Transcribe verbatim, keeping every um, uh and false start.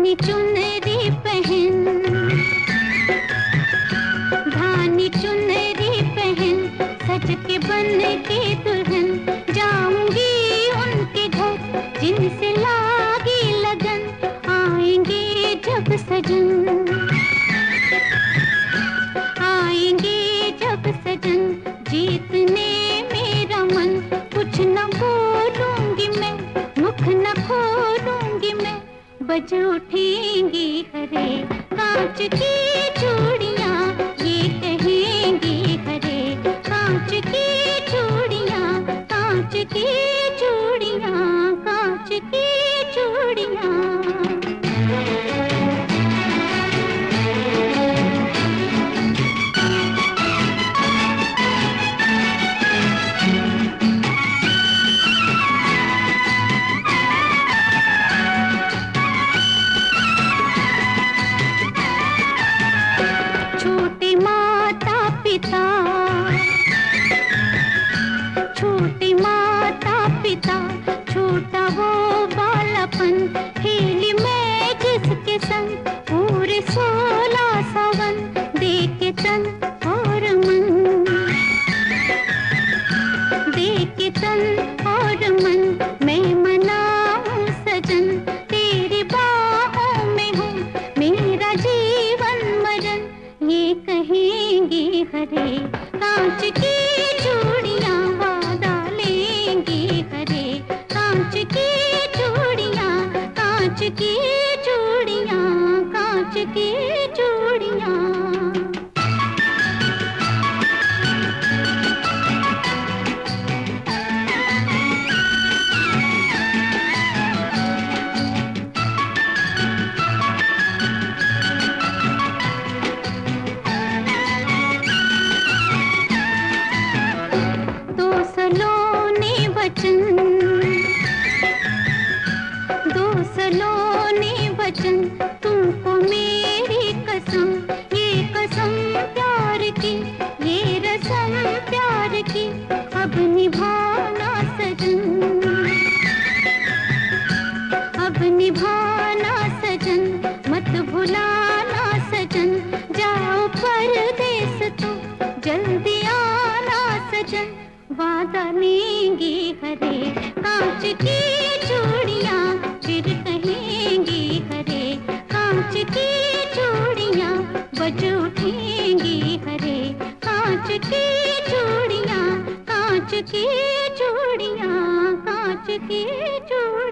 धानी चुनरी पहन, धानी चुनरी पहन, सज के बन के दुल्हन जाऊंगी उनके घर, जिनसे लागी लगन आएंगे जब सजन, आएंगे जब सजन जीतने मेरा मन। कुछ न बोलूंगी मैं, मुख न खोलूंगी मैं, बज उठेंगी हरे कांच की चूड़ियां, ये कहेंगी हरे कांच की चूड़ियां, कांच की चूड़ियां, कांच की चूड़ियां। छोटे माता पिता, छोटे माता पिता, छोटा वो बालापन, खेली मैं जिसके संग पूरे सोलह सावन, देके तन और मन, देके तन और मन, मैं मनाऊं सजन तेरी बाहों में हूँ मेरा जीवन मरण, ये कहेंगी हरे कांच की चूड़ियां, वादा लेंगी हरे कांच की चूड़ियां, कांच की चूड़ियां, कांच की चूड़ियां। दो सलोने वचन, दो सलोने वचन, तुमको मेरी कसम, ये कसम प्यार की, ये रसम प्यार की, अब निभाना सजन, अब निभाना सजन, मत भुलाना सजन, जाओ परदेस तो जल्दी आना सजन, वादा लेंगी हरे कांच की चूड़ियां, फिर कहेंगी हरे कांच की चूड़ियां, बज उठेंगी हरे कांच की चूड़ियां, कांच की चूड़ियां, कांच की चूड़ियां।